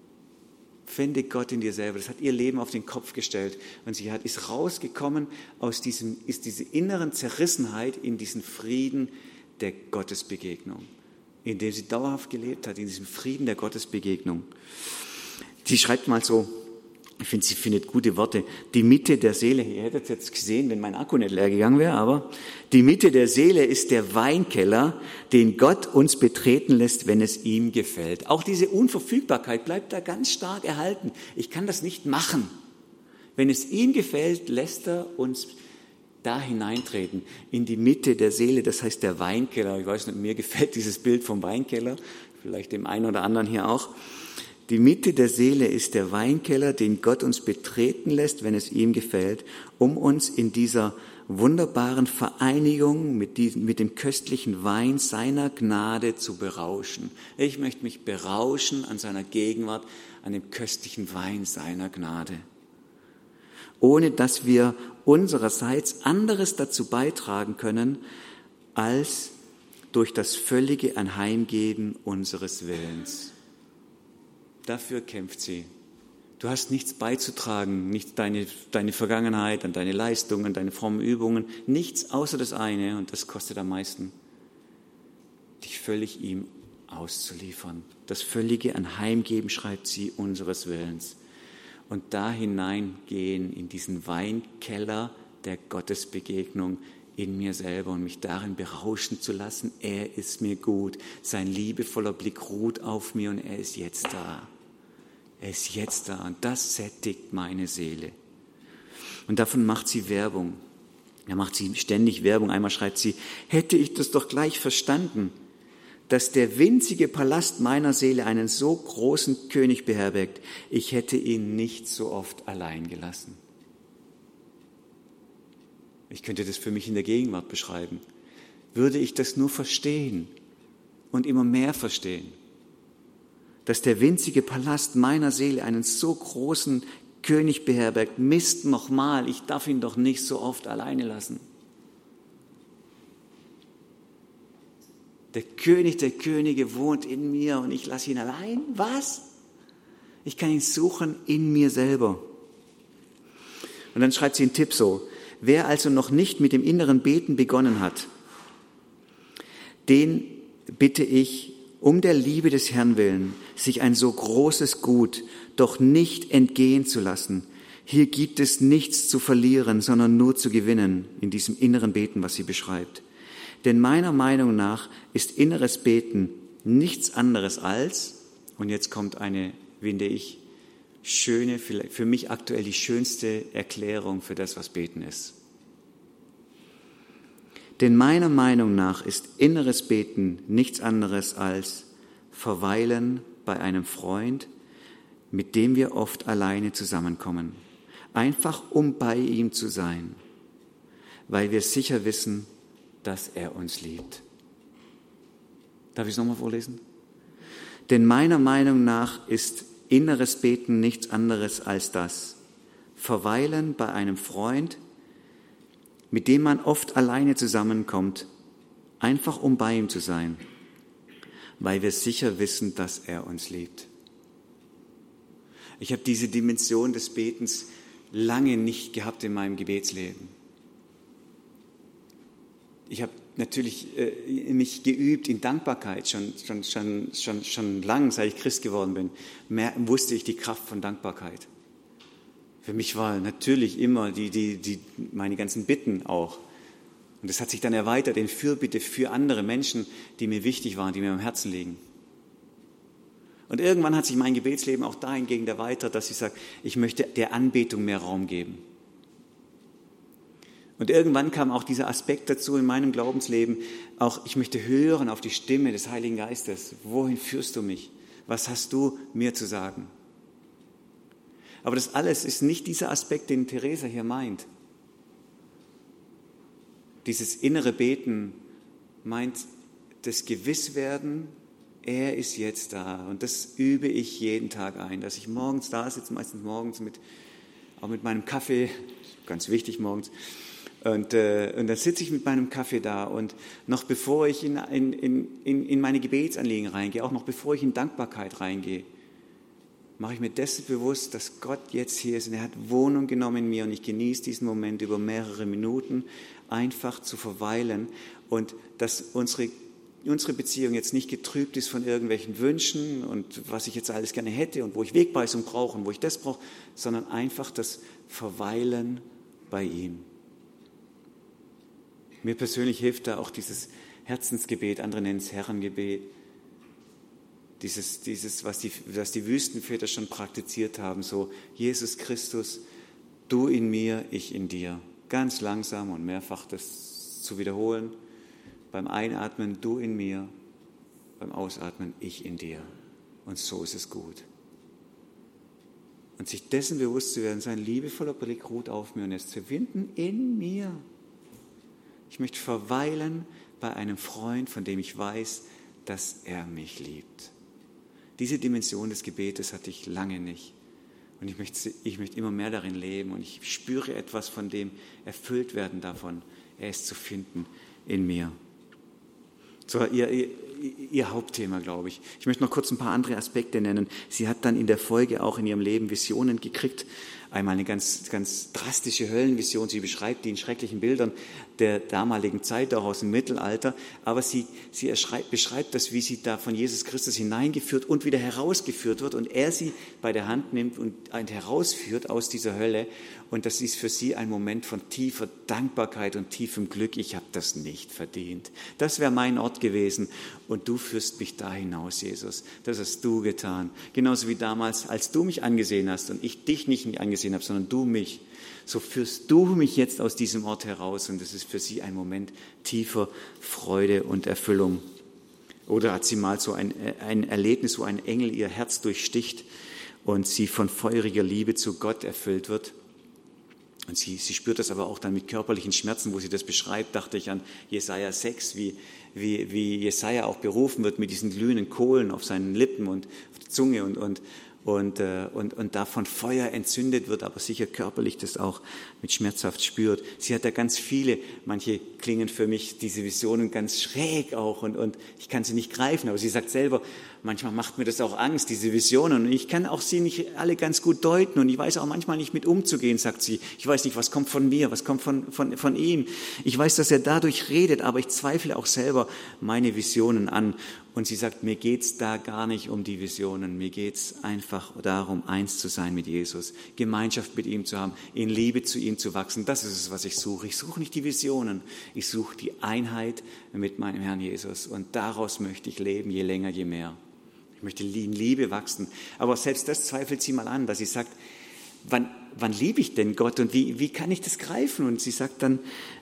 Finde Gott in dir selber. Das hat ihr Leben auf den Kopf gestellt. Und sie ist rausgekommen aus dieser inneren Zerrissenheit in diesen Frieden der Gottesbegegnung, in dem sie dauerhaft gelebt hat, in diesem Frieden der Gottesbegegnung. Sie schreibt mal so, ich finde, sie findet gute Worte, die Mitte der Seele, ihr hättet es jetzt gesehen, wenn mein Akku nicht leer gegangen wäre, aber die Mitte der Seele ist der Weinkeller, den Gott uns betreten lässt, wenn es ihm gefällt. Auch diese Unverfügbarkeit bleibt da ganz stark erhalten. Ich kann das nicht machen. Wenn es ihm gefällt, lässt er uns da hineintreten, in die Mitte der Seele, das heißt der Weinkeller. Ich weiß nicht, mir gefällt dieses Bild vom Weinkeller, vielleicht dem einen oder anderen hier auch. Die Mitte der Seele ist der Weinkeller, den Gott uns betreten lässt, wenn es ihm gefällt, um uns in dieser wunderbaren Vereinigung mit dem köstlichen Wein seiner Gnade zu berauschen. Ich möchte mich berauschen an seiner Gegenwart, an dem köstlichen Wein seiner Gnade. Ohne dass wir unsererseits anderes dazu beitragen können, als durch das völlige Anheimgeben unseres Willens. Dafür kämpft sie. Du hast nichts beizutragen, nicht deine Vergangenheit, an deine Leistungen, deine frommen Übungen, nichts außer das eine, und das kostet am meisten, dich völlig ihm auszuliefern. Das völlige Anheimgeben, schreibt sie, unseres Willens. Und da hineingehen in diesen Weinkeller der Gottesbegegnung in mir selber und mich darin berauschen zu lassen. Er ist mir gut. Sein liebevoller Blick ruht auf mir und er ist jetzt da. Er ist jetzt da und das sättigt meine Seele. Und davon macht sie Werbung. Da macht sie ständig Werbung. Einmal schreibt sie, hätte ich das doch gleich verstanden, dass der winzige Palast meiner Seele einen so großen König beherbergt, ich hätte ihn nicht so oft allein gelassen. Ich könnte das für mich in der Gegenwart beschreiben. Würde ich das nur verstehen und immer mehr verstehen, dass der winzige Palast meiner Seele einen so großen König beherbergt, Mist nochmal, ich darf ihn doch nicht so oft alleine lassen. Der König der Könige wohnt in mir und ich lasse ihn allein? Was? Ich kann ihn suchen in mir selber. Und dann schreibt sie einen Tipp so: Wer also noch nicht mit dem inneren Beten begonnen hat, den bitte ich, um der Liebe des Herrn willen, sich ein so großes Gut doch nicht entgehen zu lassen. Hier gibt es nichts zu verlieren, sondern nur zu gewinnen, in diesem inneren Beten, was sie beschreibt. Denn meiner Meinung nach ist inneres Beten nichts anderes als, und jetzt kommt eine, finde ich, schöne, für mich aktuell die schönste Erklärung für das, was Beten ist. Denn meiner Meinung nach ist inneres Beten nichts anderes als verweilen bei einem Freund, mit dem wir oft alleine zusammenkommen, einfach um bei ihm zu sein, weil wir sicher wissen, dass er uns liebt. Darf ich es nochmal vorlesen? Denn meiner Meinung nach ist inneres Beten nichts anderes als das Verweilen bei einem Freund, mit dem man oft alleine zusammenkommt, einfach um bei ihm zu sein, weil wir sicher wissen, dass er uns liebt. Ich habe diese Dimension des Betens lange nicht gehabt in meinem Gebetsleben. Ich habe natürlich mich geübt in Dankbarkeit, schon lang, seit ich Christ geworden bin, wusste ich die Kraft von Dankbarkeit. Für mich war natürlich immer meine ganzen Bitten auch. Und das hat sich dann erweitert in Fürbitte für andere Menschen, die mir wichtig waren, die mir am Herzen liegen. Und irgendwann hat sich mein Gebetsleben auch dahingehend erweitert, dass ich sage, ich möchte der Anbetung mehr Raum geben. Und irgendwann kam auch dieser Aspekt dazu in meinem Glaubensleben, auch ich möchte hören auf die Stimme des Heiligen Geistes. Wohin führst du mich? Was hast du mir zu sagen? Aber das alles ist nicht dieser Aspekt, den Theresa hier meint. Dieses innere Beten meint das Gewisswerden, er ist jetzt da. Und das übe ich jeden Tag ein, dass ich morgens da sitze, meistens morgens auch mit meinem Kaffee, ganz wichtig morgens. Und dann sitze ich mit meinem Kaffee da und noch bevor ich in meine Gebetsanliegen reingehe, auch noch bevor ich in Dankbarkeit reingehe, mache ich mir dessen bewusst, dass Gott jetzt hier ist und er hat Wohnung genommen in mir und ich genieße diesen Moment über mehrere Minuten einfach zu verweilen und dass unsere Beziehung jetzt nicht getrübt ist von irgendwelchen Wünschen und was ich jetzt alles gerne hätte und wo ich Wegweisung brauche und wo ich das brauche, sondern einfach das Verweilen bei ihm. Mir persönlich hilft da auch dieses Herzensgebet, andere nennen es Herrengebet, dieses was die Wüstenväter schon praktiziert haben, so Jesus Christus, du in mir, ich in dir. Ganz langsam und mehrfach das zu wiederholen. Beim Einatmen, du in mir, beim Ausatmen, ich in dir. Und so ist es gut. Und sich dessen bewusst zu werden, sein liebevoller Blick ruht auf mir und er ist zu finden in mir. Ich möchte verweilen bei einem Freund, von dem ich weiß, dass er mich liebt. Diese Dimension des Gebetes hatte ich lange nicht. Und ich möchte immer mehr darin leben und ich spüre etwas von dem erfüllt werden davon. Er ist zu finden in mir. So, ihr Hauptthema, glaube ich. Ich möchte noch kurz ein paar andere Aspekte nennen. Sie hat dann in der Folge auch in ihrem Leben Visionen gekriegt. Einmal eine ganz, ganz drastische Höllenvision. Sie beschreibt die in schrecklichen Bildern der damaligen Zeit, auch aus dem Mittelalter. Aber sie beschreibt das, wie sie da von Jesus Christus hineingeführt und wieder herausgeführt wird. Und er sie bei der Hand nimmt und herausführt aus dieser Hölle. Und das ist für sie ein Moment von tiefer Dankbarkeit und tiefem Glück. Ich habe das nicht verdient. Das wäre mein Ort gewesen. Und du führst mich da hinaus, Jesus. Das hast du getan. Genauso wie damals, als du mich angesehen hast und ich dich nicht angesehen habe, sondern du mich. So führst du mich jetzt aus diesem Ort heraus. Und das ist für sie ein Moment tiefer Freude und Erfüllung. Oder hat sie mal so ein Erlebnis, wo ein Engel ihr Herz durchsticht und sie von feuriger Liebe zu Gott erfüllt wird. Und sie spürt das aber auch dann mit körperlichen Schmerzen, wo sie das beschreibt, dachte ich an Jesaja 6, wie Jesaja auch berufen wird mit diesen glühenden Kohlen auf seinen Lippen und auf der Zunge und und davon Feuer entzündet wird, aber sicher körperlich das auch mit schmerzhaft spürt. Sie hat da ganz viele, manche klingen für mich diese Visionen ganz schräg auch und ich kann sie nicht greifen, aber sie sagt selber, manchmal macht mir das auch Angst, diese Visionen, und ich kann auch sie nicht alle ganz gut deuten und ich weiß auch manchmal nicht mit umzugehen, sagt sie. Ich weiß nicht, was kommt von mir, was kommt von ihm. Ich weiß, dass er dadurch redet, aber ich zweifle auch selber meine Visionen an. Und sie sagt, mir geht's da gar nicht um die Visionen, mir geht's einfach darum, eins zu sein mit Jesus, Gemeinschaft mit ihm zu haben, in Liebe zu ihm zu wachsen. Das ist es, was ich suche. Ich suche nicht die Visionen, ich suche die Einheit mit meinem Herrn Jesus. Und daraus möchte ich leben, je länger, je mehr. Ich möchte in Liebe wachsen. Aber selbst das zweifelt sie mal an, dass sie sagt, wann liebe ich denn Gott und wie kann ich das greifen? Und sie sagt dann,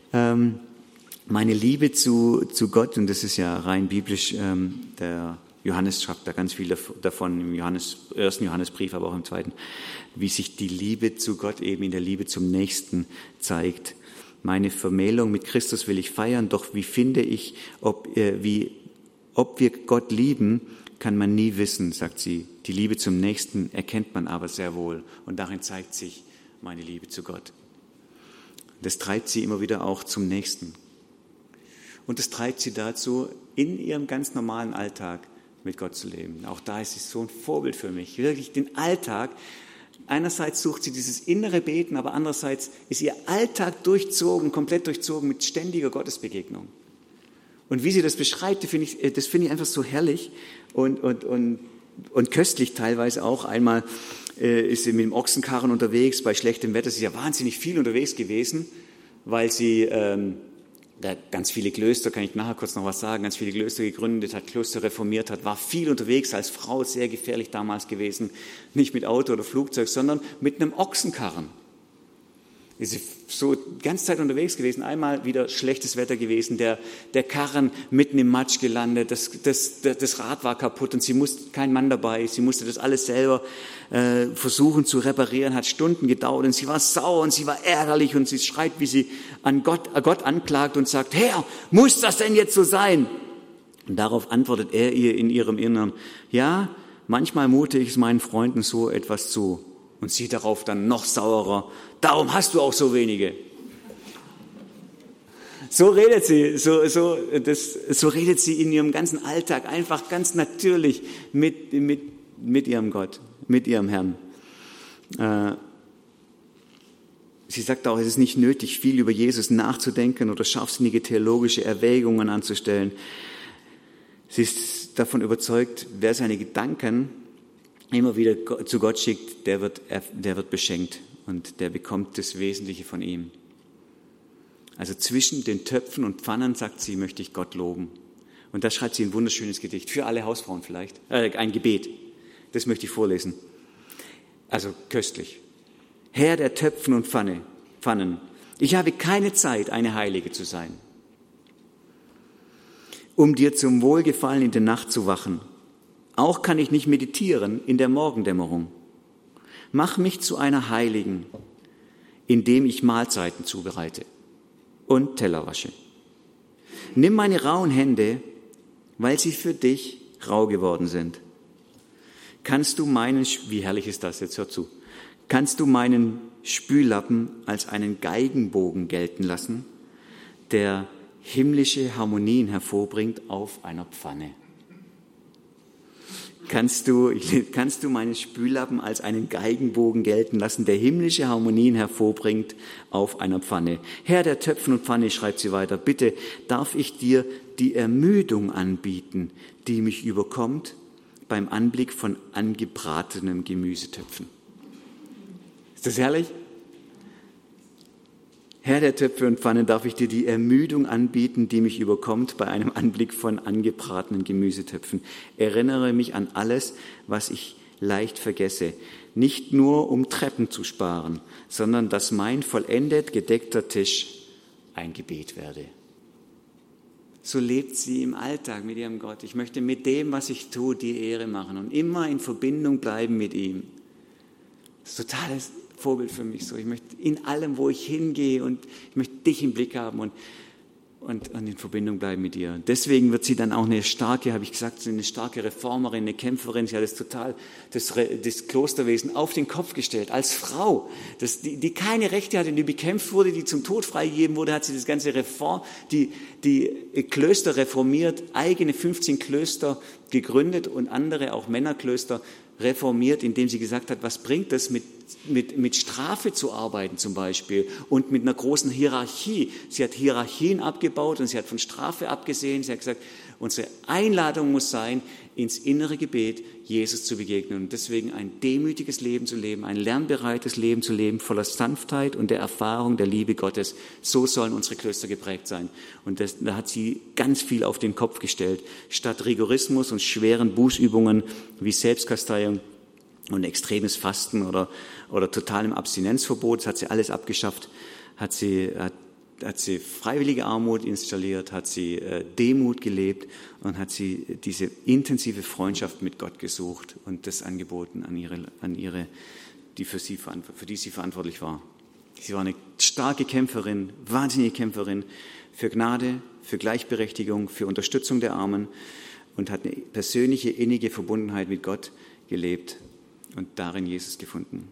meine Liebe zu Gott, und das ist ja rein biblisch, der Johannes schreibt da ganz viel davon im ersten Johannesbrief, aber auch im zweiten, wie sich die Liebe zu Gott eben in der Liebe zum Nächsten zeigt. Meine Vermählung mit Christus will ich feiern, doch wie finde ich, ob wir Gott lieben, kann man nie wissen, sagt sie. Die Liebe zum Nächsten erkennt man aber sehr wohl. Und darin zeigt sich meine Liebe zu Gott. Das treibt sie immer wieder auch zum Nächsten. Und das treibt sie dazu, in ihrem ganz normalen Alltag mit Gott zu leben. Auch da ist sie so ein Vorbild für mich. Wirklich den Alltag. Einerseits sucht sie dieses innere Beten, aber andererseits ist ihr Alltag komplett durchzogen mit ständiger Gottesbegegnung. Und wie sie das beschreibt, das finde ich einfach so herrlich und köstlich teilweise auch. Einmal ist sie mit dem Ochsenkarren unterwegs bei schlechtem Wetter. Sie ist ja wahnsinnig viel unterwegs gewesen, weil sie da ganz viele Klöster, kann ich nachher kurz noch was sagen, ganz viele Klöster gegründet hat, Klöster reformiert hat, war viel unterwegs als Frau, sehr gefährlich damals gewesen. Nicht mit Auto oder Flugzeug, sondern mit einem Ochsenkarren. Ist so die ganze Zeit unterwegs gewesen, einmal wieder schlechtes Wetter gewesen, der Karren mitten im Matsch gelandet, das Rad war kaputt und kein Mann dabei, sie musste das alles selber versuchen zu reparieren, hat Stunden gedauert und sie war sauer und sie war ärgerlich und sie schreit, wie sie Gott anklagt und sagt, Herr, muss das denn jetzt so sein? Und darauf antwortet er ihr in ihrem Innern, ja, manchmal mute ich es meinen Freunden so etwas zu. Und sie darauf dann noch saurer, darum hast du auch so wenige. So redet sie, so redet sie in ihrem ganzen Alltag, einfach ganz natürlich mit ihrem Gott, mit ihrem Herrn. Sie sagt auch, es ist nicht nötig, viel über Jesus nachzudenken oder scharfsinnige theologische Erwägungen anzustellen. Sie ist davon überzeugt, wer seine Gedanken immer wieder zu Gott schickt, der wird beschenkt und der bekommt das Wesentliche von ihm. Also zwischen den Töpfen und Pfannen, sagt sie, möchte ich Gott loben. Und da schreibt sie ein wunderschönes Gedicht, für alle Hausfrauen vielleicht, ein Gebet. Das möchte ich vorlesen. Also köstlich. Herr der Töpfen und Pfannen, ich habe keine Zeit, eine Heilige zu sein, um dir zum Wohlgefallen in der Nacht zu wachen. Auch kann ich nicht meditieren in der Morgendämmerung. Mach mich zu einer Heiligen, indem ich Mahlzeiten zubereite und Teller wasche. Nimm meine rauen Hände, weil sie für dich rau geworden sind. Wie herrlich ist das, jetzt hör zu. Kannst du meinen Spüllappen als einen Geigenbogen gelten lassen, der himmlische Harmonien hervorbringt auf einer Pfanne? Kannst du meinen Spüllappen als einen Geigenbogen gelten lassen, der himmlische Harmonien hervorbringt auf einer Pfanne? Herr der Töpfen und Pfanne, schreibt sie weiter, bitte darf ich dir die Ermüdung anbieten, die mich überkommt beim Anblick von angebratenem Gemüsetöpfen. Ist das herrlich? Herr der Töpfe und Pfannen, darf ich dir die Ermüdung anbieten, die mich überkommt bei einem Anblick von angebratenen Gemüsetöpfen. Erinnere mich an alles, was ich leicht vergesse. Nicht nur, um Treppen zu sparen, sondern dass mein vollendet gedeckter Tisch ein Gebet werde. So lebt sie im Alltag mit ihrem Gott. Ich möchte mit dem, was ich tue, die Ehre machen und immer in Verbindung bleiben mit ihm. Das ist totales Vorbild für mich so. Ich möchte in allem, wo ich hingehe und ich möchte dich im Blick haben und und in Verbindung bleiben mit ihr. Deswegen wird sie dann auch eine starke Reformerin, eine Kämpferin. Sie hat das Klosterwesen auf den Kopf gestellt, als Frau, die keine Rechte hatte, die bekämpft wurde, die zum Tod freigegeben wurde, hat sie das ganze die Klöster reformiert, eigene 15 Klöster gegründet und andere, auch Männerklöster, reformiert, indem sie gesagt hat, was bringt das mit Strafe zu arbeiten zum Beispiel und mit einer großen Hierarchie. Sie hat Hierarchien abgebaut und sie hat von Strafe abgesehen. Sie hat gesagt, unsere Einladung muss sein, ins innere Gebet Jesus zu begegnen und deswegen ein demütiges Leben zu leben, ein lernbereites Leben zu leben, voller Sanftheit und der Erfahrung der Liebe Gottes. So sollen unsere Klöster geprägt sein. Und da hat sie ganz viel auf den Kopf gestellt. Statt Rigorismus und schweren Bußübungen wie Selbstkasteiung und extremes Fasten oder totalem Abstinenzverbot, hat sie alles abgeschafft, hat sie freiwillige Armut installiert, hat sie Demut gelebt und hat sie diese intensive Freundschaft mit Gott gesucht und das angeboten an ihre, für die sie verantwortlich war. Sie war eine starke Kämpferin, wahnsinnige Kämpferin für Gnade, für Gleichberechtigung, für Unterstützung der Armen und hat eine persönliche, innige Verbundenheit mit Gott gelebt und darin Jesus gefunden.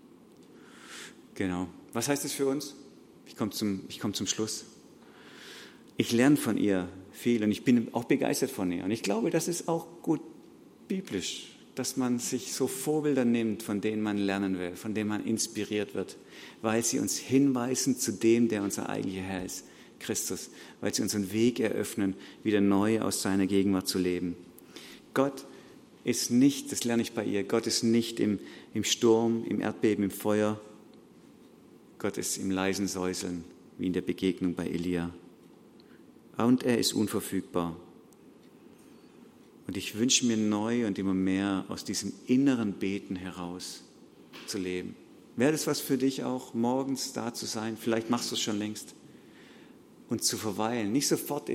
Genau. Was heißt das für uns? Ich komme zum Schluss. Ich lerne von ihr viel und ich bin auch begeistert von ihr. Und ich glaube, das ist auch gut biblisch, dass man sich so Vorbilder nimmt, von denen man lernen will, von denen man inspiriert wird, weil sie uns hinweisen zu dem, der unser eigentlicher Herr ist, Christus, weil sie unseren Weg eröffnen, wieder neu aus seiner Gegenwart zu leben. Gott ist nicht, das lerne ich bei ihr, Gott ist nicht im Sturm, im Erdbeben, im Feuer. Gott ist im leisen Säuseln, wie in der Begegnung bei Elia. Und er ist unverfügbar. Und ich wünsche mir neu und immer mehr aus diesem inneren Beten heraus zu leben. Wäre das was für dich auch, morgens da zu sein? Vielleicht machst du es schon längst. Und zu verweilen. Nicht sofort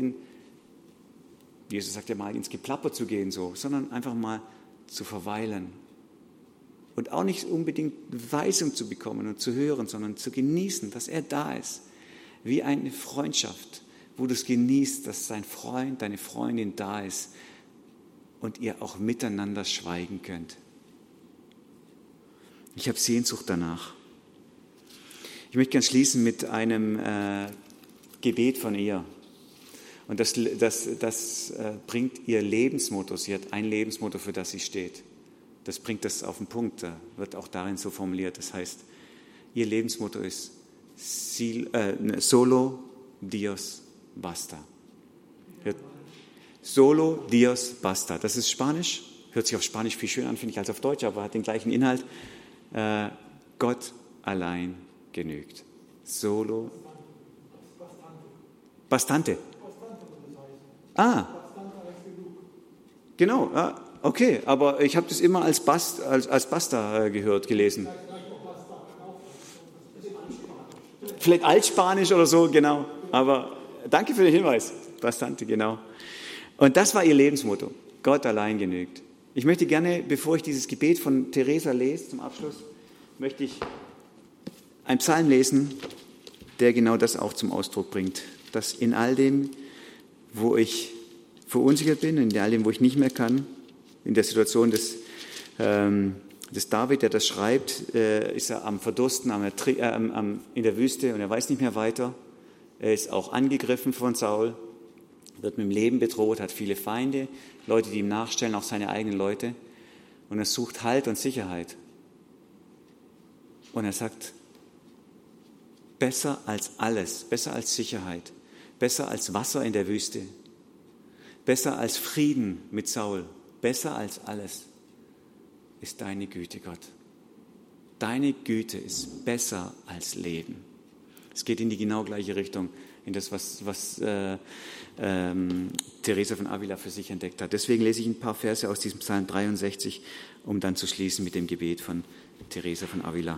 Jesus sagt ja mal, ins Geplapper zu gehen, sondern einfach mal zu verweilen. Und auch nicht unbedingt Weisung zu bekommen und zu hören, sondern zu genießen, dass er da ist. Wie eine Freundschaft, wo du es genießt, dass dein Freund, deine Freundin da ist und ihr auch miteinander schweigen könnt. Ich habe Sehnsucht danach. Ich möchte gerne schließen mit einem Gebet von ihr. Und das bringt ihr Lebensmotto. Sie hat ein Lebensmotto, für das sie steht. Das bringt das auf den Punkt, da wird auch darin so formuliert. Das heißt, ihr Lebensmotto ist Solo Dios basta. Solo Dios basta. Das ist Spanisch, hört sich auf Spanisch viel schöner an, finde ich, als auf Deutsch, aber hat den gleichen Inhalt. Gott allein genügt. Solo. Bastante. Genau. Okay, aber ich habe das immer als Basta gelesen. Vielleicht Altspanisch oder so, genau. Aber danke für den Hinweis. Bastante, genau. Und das war ihr Lebensmotto. Gott allein genügt. Ich möchte gerne, bevor ich dieses Gebet von Teresa lese, zum Abschluss, möchte ich einen Psalm lesen, der genau das auch zum Ausdruck bringt. Dass in all dem, wo ich verunsichert bin, in all dem, wo ich nicht mehr kann, in der Situation des David, der das schreibt, ist er am Verdursten, in der Wüste und er weiß nicht mehr weiter. Er ist auch angegriffen von Saul, wird mit dem Leben bedroht, hat viele Feinde, Leute, die ihm nachstellen, auch seine eigenen Leute. Und er sucht Halt und Sicherheit. Und er sagt, besser als alles, besser als Sicherheit, besser als Wasser in der Wüste, besser als Frieden mit Saul, besser als alles ist deine Güte, Gott. Deine Güte ist besser als Leben. Es geht in die genau gleiche Richtung, in das, was Teresa von Avila für sich entdeckt hat. Deswegen lese ich ein paar Verse aus diesem Psalm 63, um dann zu schließen mit dem Gebet von Teresa von Avila.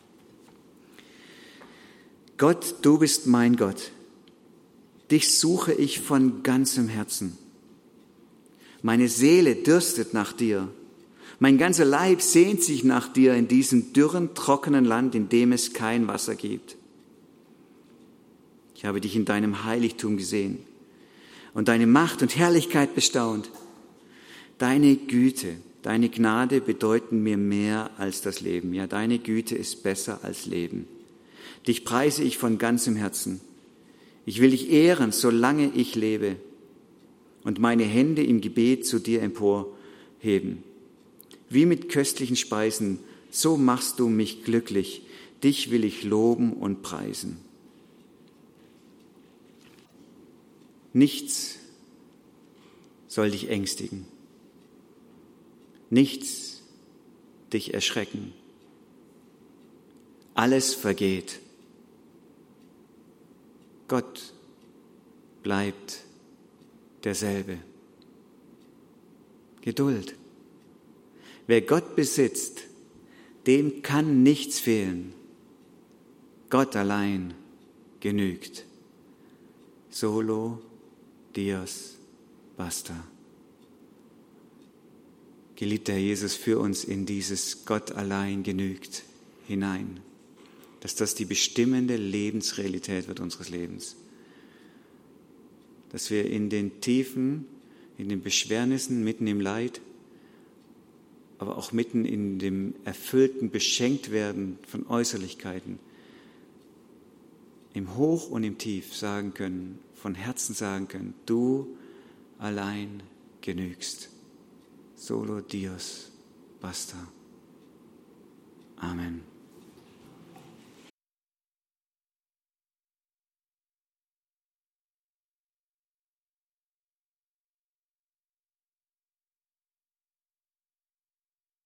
Gott, du bist mein Gott. Dich suche ich von ganzem Herzen. Meine Seele dürstet nach dir. Mein ganzer Leib sehnt sich nach dir in diesem dürren, trockenen Land, in dem es kein Wasser gibt. Ich habe dich in deinem Heiligtum gesehen und deine Macht und Herrlichkeit bestaunt. Deine Güte, deine Gnade bedeuten mir mehr als das Leben. Ja, deine Güte ist besser als Leben. Dich preise ich von ganzem Herzen. Ich will dich ehren, solange ich lebe und meine Hände im Gebet zu dir emporheben. Wie mit köstlichen Speisen, so machst du mich glücklich. Dich will ich loben und preisen. Nichts soll dich ängstigen. Nichts dich erschrecken. Alles vergeht. Gott bleibt derselbe. Geduld. Wer Gott besitzt, dem kann nichts fehlen. Gott allein genügt. Solo Dios basta. Geliebter Herr Jesus, führ uns in dieses Gott allein genügt hinein, dass das die bestimmende Lebensrealität wird unseres Lebens. Dass wir in den Tiefen, in den Beschwernissen, mitten im Leid, aber auch mitten in dem erfüllten Beschenktwerden von Äußerlichkeiten, im Hoch und im Tief sagen können, von Herzen sagen können, du allein genügst. Solo Dios basta.